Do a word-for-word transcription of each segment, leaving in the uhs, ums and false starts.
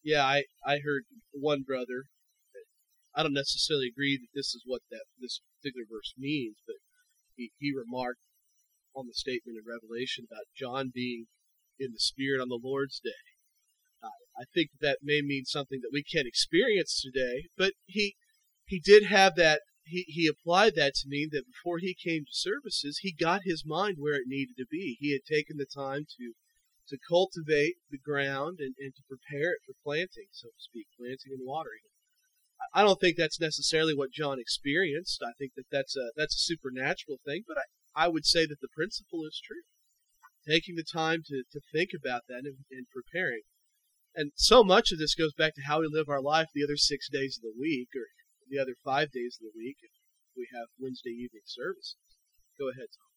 Yeah, I, I heard one brother. I don't necessarily agree that this is what that this particular verse means, but he, he remarked on the statement in Revelation about John being in the Spirit on the Lord's day. Uh, I think that may mean something that we can't experience today, but he he did have that. He, he applied that to mean that before he came to services, he got his mind where it needed to be. He had taken the time to to cultivate the ground and, and to prepare it for planting, so to speak, planting and watering. I don't think that's necessarily what John experienced. I think that that's a that's a supernatural thing, but I, I would say that the principle is true. Taking the time to, to think about that and, and preparing. And so much of this goes back to how we live our life the other six days of the week, or the other five days of the week if we have Wednesday evening services. Go ahead, Tom.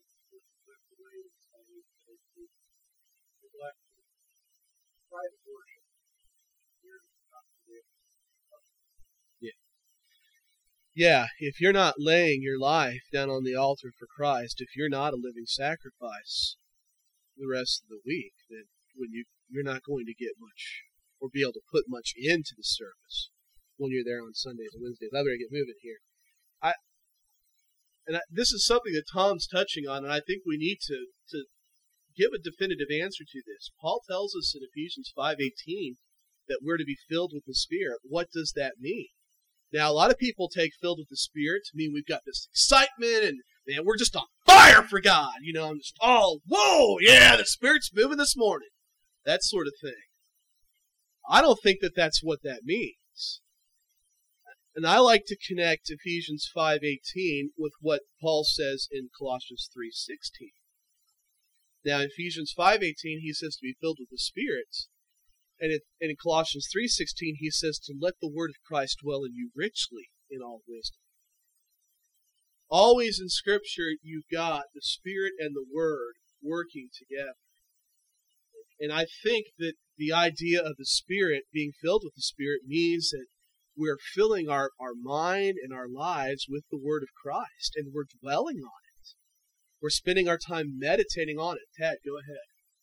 Yeah. Yeah, if you're not laying your life down on the altar for Christ, if you're not a living sacrifice the rest of the week, then when you you're not going to get much or be able to put much into the service when you're there on Sundays and Wednesdays. I better get moving here. I and I, this is something that Tom's touching on, and I think we need to to give a definitive answer to this. Paul tells us in Ephesians five eighteen that we're to be filled with the Spirit. What does that mean? Now, a lot of people take filled with the Spirit to mean we've got this excitement and man, we're just on fire for God. You know, I'm just, oh, whoa, yeah, the Spirit's moving this morning. That sort of thing. I don't think that that's what that means. And I like to connect Ephesians five eighteen with what Paul says in Colossians three sixteen. Now, in Ephesians five eighteen, he says to be filled with the Spirit. And in Colossians three sixteen, he says to let the word of Christ dwell in you richly in all wisdom. Always in Scripture, you've got the Spirit and the Word working together. And I think that the idea of the Spirit, being filled with the Spirit, means that we're filling our, our mind and our lives with the Word of Christ, and we're dwelling on it. We're spending our time meditating on it. Ted, go ahead.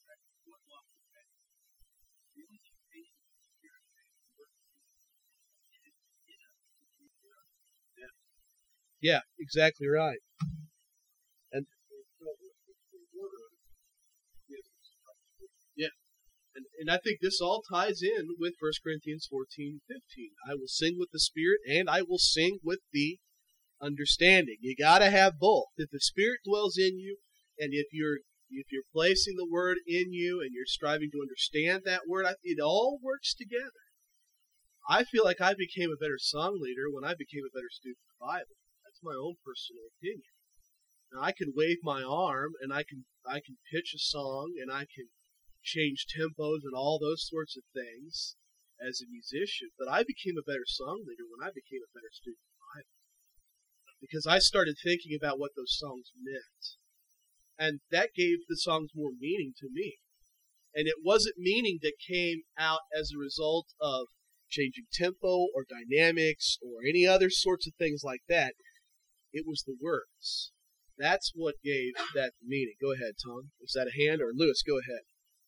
Yeah, exactly right. And yeah, and, and I think this all ties in with First Corinthians fourteen fifteen. I will sing with the Spirit and I will sing with the understanding. You got to have both. If the Spirit dwells in you, and if you're if you're placing the Word in you and you're striving to understand that Word, it all works together. I feel like I became a better song leader when I became a better student of the Bible. That's my own personal opinion. Now, I can wave my arm and I can I can pitch a song and I can change tempos and all those sorts of things as a musician, but I became a better song leader when I became a better student of the Bible. Because I started thinking about what those songs meant. And that gave the songs more meaning to me. And it wasn't meaning that came out as a result of changing tempo or dynamics or any other sorts of things like that. It was the words. That's what gave that meaning. Go ahead, Tom. Is that a hand? Or Lewis, go ahead.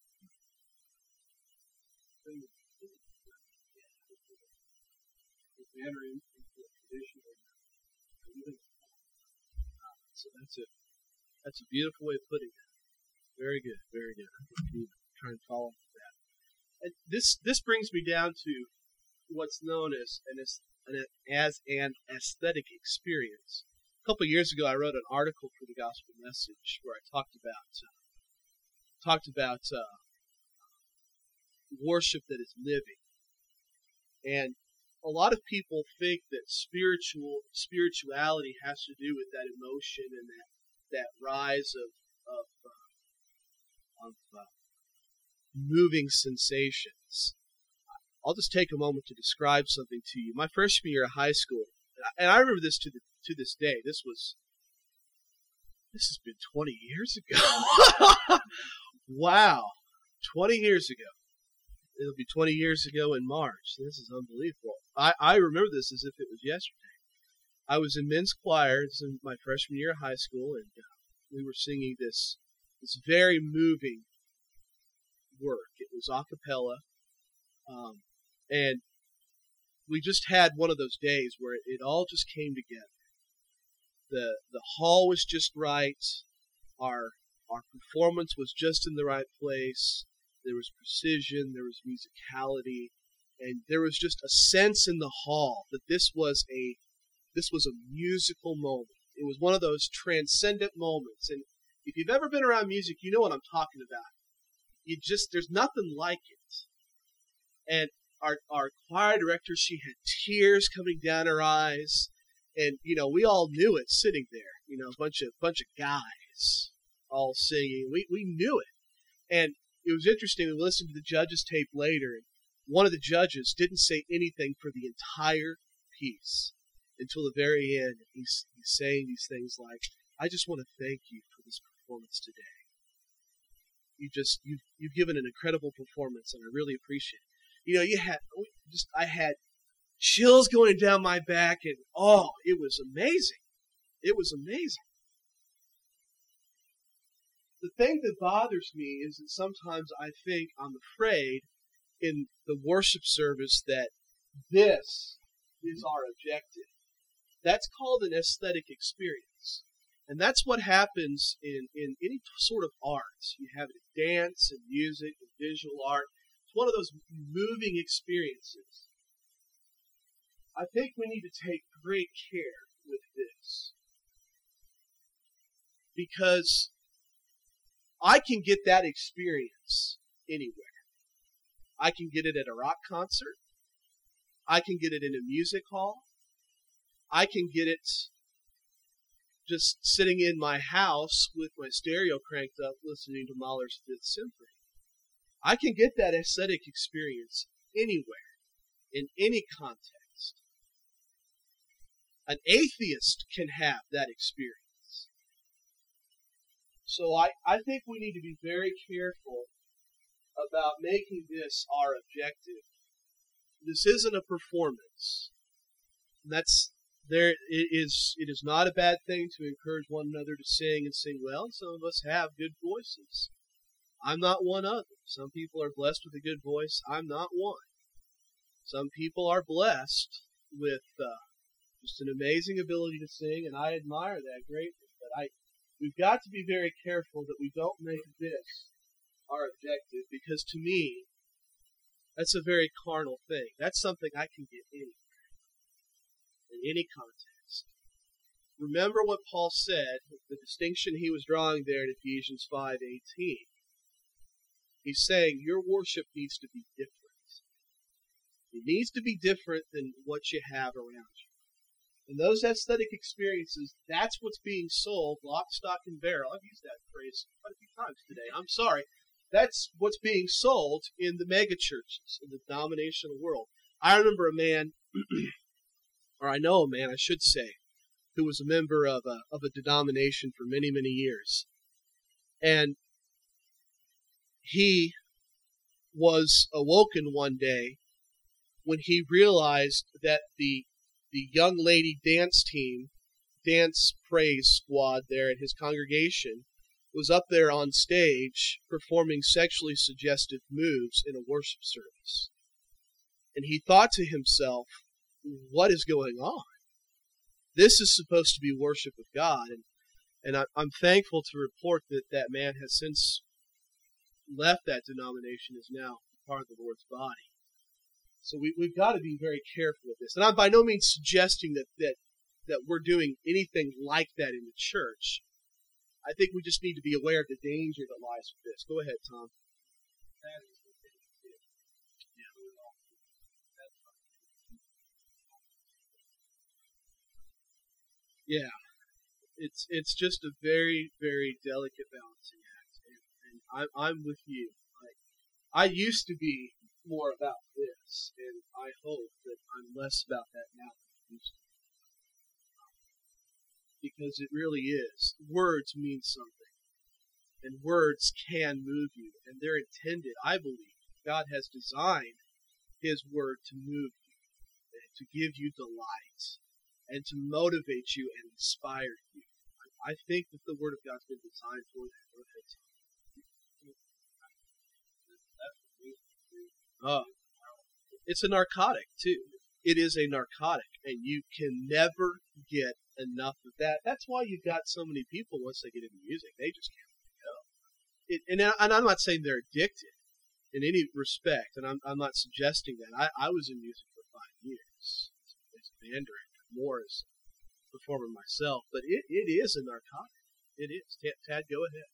So that's it. That's a beautiful way of putting it. Very good, very good. I'm trying to follow that. And this this brings me down to what's known as an as an aesthetic experience. A couple of years ago, I wrote an article for the Gospel Message where I talked about uh, talked about uh, worship that is living, and a lot of people think that spiritual spirituality has to do with that emotion and that that rise of of, uh, of uh, moving sensations. I'll just take a moment to describe something to you. My freshman year of high school, and I remember this to the to this day. This was this has been twenty years ago. Wow, twenty years ago. It'll be twenty years ago in March. This is unbelievable. I, I remember this as if it was yesterday. I was in men's choir. This was in my freshman year of high school, and uh, we were singing this this very moving work. It was a cappella. Um, And we just had one of those days where it, it all just came together. The the hall was just right. Our our performance was just in the right place. There was precision, there was musicality, and there was just a sense in the hall that this was a this was a musical moment. It was one of those transcendent moments. And if you've ever been around music, you know what I'm talking about. You just there's nothing like it. And our our choir director, she had tears coming down her eyes. And, you know, we all knew it sitting there, you know, a bunch of bunch of guys all singing. We we knew it. And it was interesting. We listened to the judges' tape later, and one of the judges didn't say anything for the entire piece until the very end. And he's, he's saying these things like, I just want to thank you for this performance today. You just, you've, you've given an incredible performance, and I really appreciate it. You know, you had, just, I had chills going down my back, and oh, it was amazing. It was amazing. The thing that bothers me is that sometimes I think, I'm afraid, in the worship service that this is our objective. That's called an aesthetic experience. And that's what happens in, in any sort of art. You have it in dance and music and visual art. It's one of those moving experiences. I think we need to take great care with this. Because I can get that experience anywhere. I can get it at a rock concert. I can get it in a music hall. I can get it just sitting in my house with my stereo cranked up listening to Mahler's Fifth Symphony. I can get that aesthetic experience anywhere, in any context. An atheist can have that experience. So I, I think we need to be very careful about making this our objective. This isn't a performance. That's there. It is. It is not a bad thing to encourage one another to sing and sing well. Some of us have good voices. I'm not one of them. Some people are blessed with a good voice. I'm not one. Some people are blessed with uh, just an amazing ability to sing, and I admire that greatly. But I. We've got to be very careful that we don't make this our objective, because to me, that's a very carnal thing. That's something I can get anywhere, in any context. Remember what Paul said, the distinction he was drawing there in Ephesians five eighteen. He's saying your worship needs to be different. It needs to be different than what you have around you. And those aesthetic experiences, that's what's being sold, lock, stock, and barrel. I've used that phrase quite a few times today. I'm sorry. That's what's being sold in the megachurches, in the denominational world. I remember a man, or I know a man, I should say, who was a member of a, of a denomination for many, many years. And he was awoken one day when he realized that the The young lady dance team, dance praise squad there at his congregation was up there on stage performing sexually suggestive moves in a worship service. And he thought to himself, what is going on? This is supposed to be worship of God. And, and I, I'm thankful to report that that man has since left that denomination, is now part of the Lord's body. So we, we've got to be very careful with this. And I'm by no means suggesting that, that, that we're doing anything like that in the church. I think we just need to be aware of the danger that lies with this. Go ahead, Tom. Yeah. It's it's just a very, very delicate balancing act. And, and I'm, I'm with you. I, I used to be more about this, and I hope that I'm less about that now than I used to. Because it really is. Words mean something. And words can move you. And they're intended, I believe. God has designed His Word to move you, and to give you delight, and to motivate you and inspire you. I, I think that the Word of God's been designed for that. Go ahead, Tom. Oh, It's a narcotic, too. It is a narcotic, and you can never get enough of that. That's why you've got so many people, once they get into music, they just can't let it go. It, and, and I'm not saying they're addicted in any respect, and I'm, I'm not suggesting that. I, I was in music for five years as a band director, more as a performer myself, but it, it is a narcotic. It is. Tad, Tad, go ahead.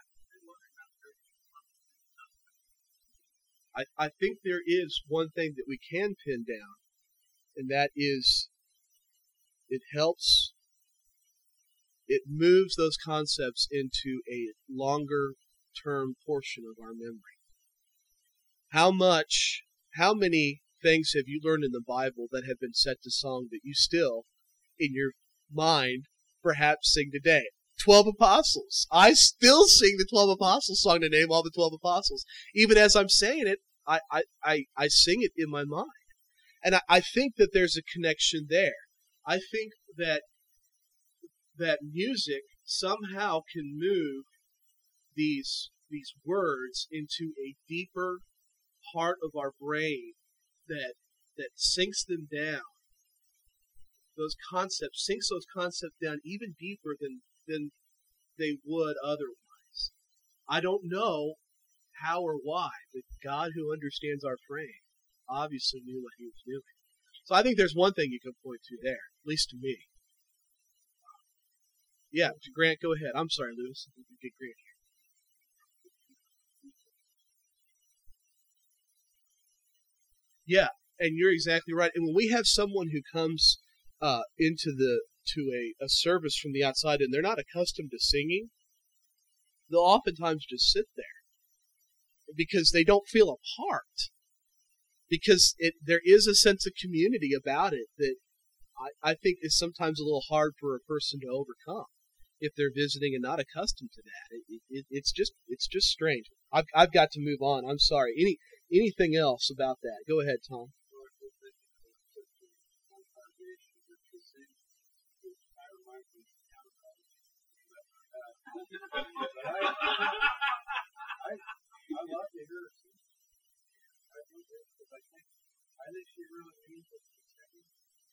I, I think there is one thing that we can pin down, and that is it helps, it moves those concepts into a longer term portion of our memory. How much, how many things have you learned in the Bible that have been set to song that you still, in your mind, perhaps sing today? Twelve apostles. I still sing the twelve apostles song to name all the twelve apostles. Even as I'm saying it, I, I, I, I sing it in my mind. And I, I think that there's a connection there. I think that that music somehow can move these these words into a deeper part of our brain that that sinks them down. Those concepts, sinks those concepts down even deeper than than they would otherwise. I don't know how or why, but God, who understands our frame, obviously knew what he was doing. So I think there's one thing you can point to there, at least to me. Yeah, Grant, go ahead. I'm sorry, Lewis. Get Grant here. Yeah, and you're exactly right. And when we have someone who comes uh, into the to a, a service from the outside and they're not accustomed to singing, they'll oftentimes just sit there because they don't feel a part. Because it, there is a sense of community about it that I, I think is sometimes a little hard for a person to overcome if they're visiting and not accustomed to that. It, it, it's just it's just strange. I've I've got to move on. I'm sorry. Any anything else about that? Go ahead, Tom. I love to hear her sing. I think because I think I think she really means what she's saying.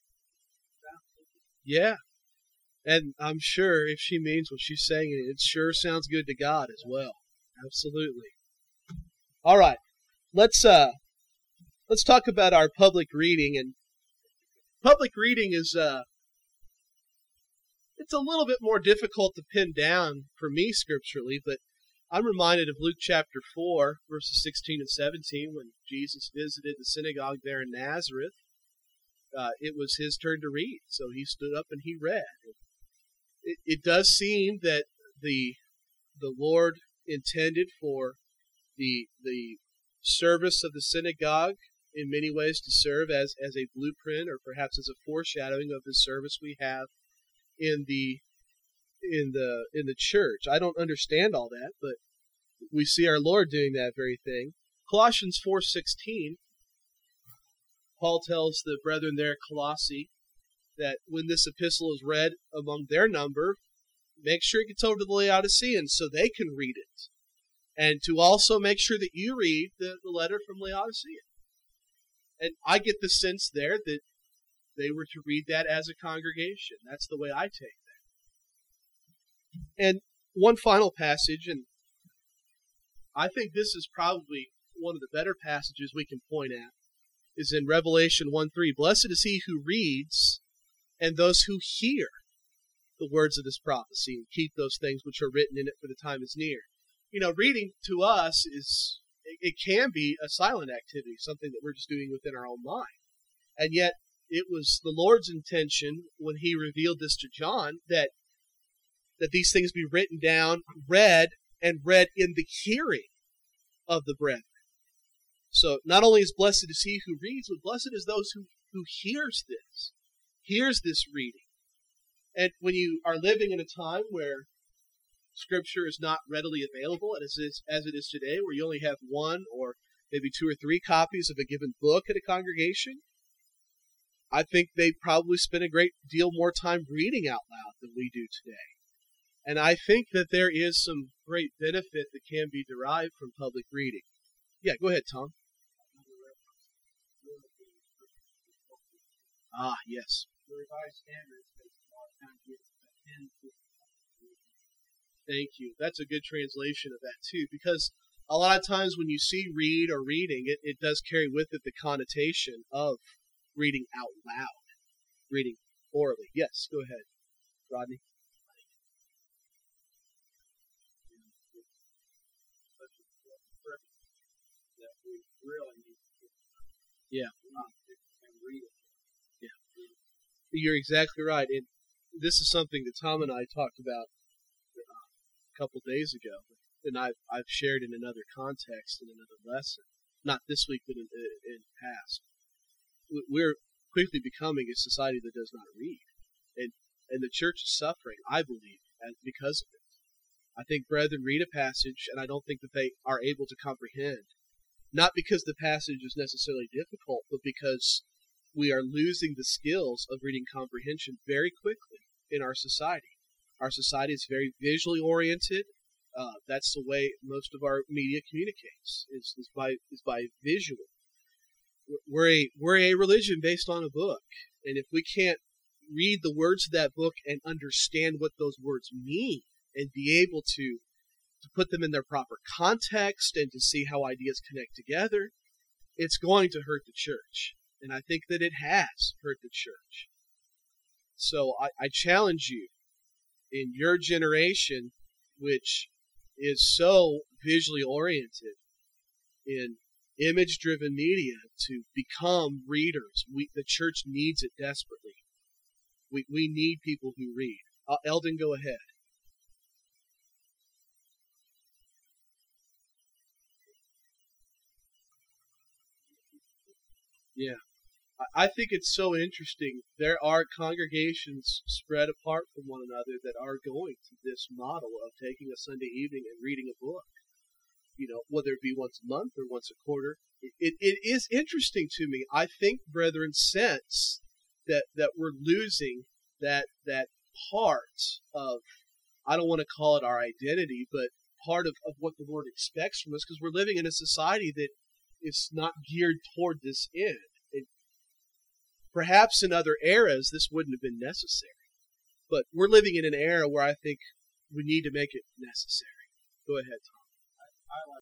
Yeah, and I'm sure if she means what she's saying, it sure sounds good to God as well. Absolutely. All right, let's uh, let's talk about our public reading. And public reading is uh, it's a little bit more difficult to pin down for me scripturally, but I'm reminded of Luke chapter four, verses sixteen and seventeen, when Jesus visited the synagogue there in Nazareth. Uh, it was his turn to read, so he stood up and he read. It, it does seem that the the Lord intended for the the service of the synagogue in many ways to serve as, as a blueprint or perhaps as a foreshadowing of the service we have in the in the in the church. I don't understand all that, but we see our Lord doing that very thing. Colossians four sixteen, Paul tells the brethren there at Colossae that when this epistle is read among their number, make sure it gets over to the Laodiceans so they can read it. And to also make sure that you read the, the letter from Laodicea. And I get the sense there that they were to read that as a congregation. That's the way I take that. And one final passage, and I think this is probably one of the better passages we can point at, is in Revelation one three. Blessed is he who reads and those who hear the words of this prophecy and keep those things which are written in it, for the time is near. You know, reading to us is, it can be a silent activity, something that we're just doing within our own mind. And yet, it was the Lord's intention when he revealed this to John that that these things be written down, read, and read in the hearing of the brethren. So not only is blessed is he who reads, but blessed is those who, who hears this, hears this reading. And when you are living in a time where Scripture is not readily available, as it is, as it is today, where you only have one or maybe two or three copies of a given book at a congregation, I think they probably spend a great deal more time reading out loud than we do today. And I think that there is some great benefit that can be derived from public reading. Yeah, go ahead, Tom. Ah, yes. The Revised Standard says a lot of times you attend to. Thank you. That's a good translation of that, too, because a lot of times when you see read or reading, it, it does carry with it the connotation of reading out loud, reading orally. Yes, go ahead, Rodney. That we really need to Yeah. and read it. Yeah. You're exactly right. And this is something that Tom and I talked about a couple days ago, and I've, I've shared in another context in another lesson. Not this week, but in, in past. We're quickly becoming a society that does not read. And, and the church is suffering, I believe, because of it. I think brethren read a passage, and I don't think that they are able to comprehend. Not because the passage is necessarily difficult, but because we are losing the skills of reading comprehension very quickly in our society. Our society is very visually oriented. Uh, that's the way most of our media communicates, is, is by is by visual. We're a, we're a religion based on a book, and if we can't read the words of that book and understand what those words mean and be able to to put them in their proper context and to see how ideas connect together, it's going to hurt the church. And I think that it has hurt the church. So I, I challenge you, in your generation, which is so visually oriented in image-driven media, to become readers. We, the church needs it desperately. We, we need people who read. Uh, Eldon, go ahead. Yeah. I think it's so interesting. There are congregations spread apart from one another that are going to this model of taking a Sunday evening and reading a book. You know, whether it be once a month or once a quarter. It, it, it is interesting to me. I think, brethren, sense that, that we're losing that that part of, I don't want to call it our identity, but part of, of what the Lord expects from us, because we're living in a society that is not geared toward this end. It, perhaps in other eras, this wouldn't have been necessary. But we're living in an era where I think we need to make it necessary. Go ahead, Tom. I like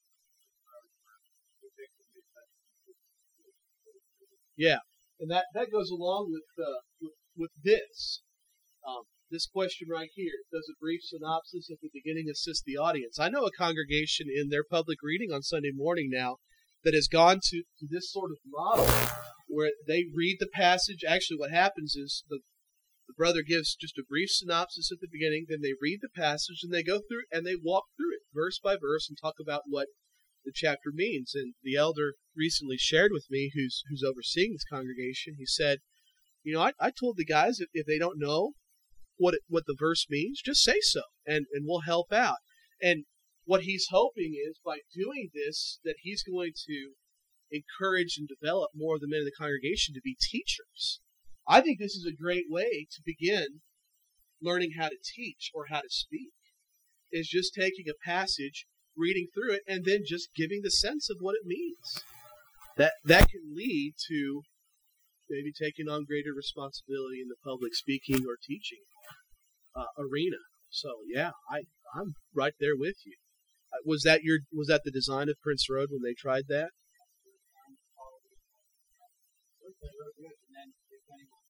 Yeah, and that, that goes along with, uh, with, with this. Um, this question right here. Does a brief synopsis at the beginning assist the audience? I know a congregation in their public reading on Sunday morning now that has gone to, to this sort of model where they read the passage. Actually, what happens is the, the brother gives just a brief synopsis at the beginning, then they read the passage, and they go through and they walk through it verse by verse and talk about what the chapter means. And the elder recently shared with me, who's who's overseeing this congregation, he said, you know, I, I told the guys if, if they don't know what it, what the verse means, just say so, and, and we'll help out. And what he's hoping is, by doing this, that he's going to encourage and develop more of the men of the congregation to be teachers. I think this is a great way to begin learning how to teach or how to speak, is just taking a passage, reading through it, and then just giving the sense of what it means. That that can lead to maybe taking on greater responsibility in the public speaking or teaching uh, arena. So yeah, I I'm right there with you. Uh, was that your was that the design of Prince Road when they tried that?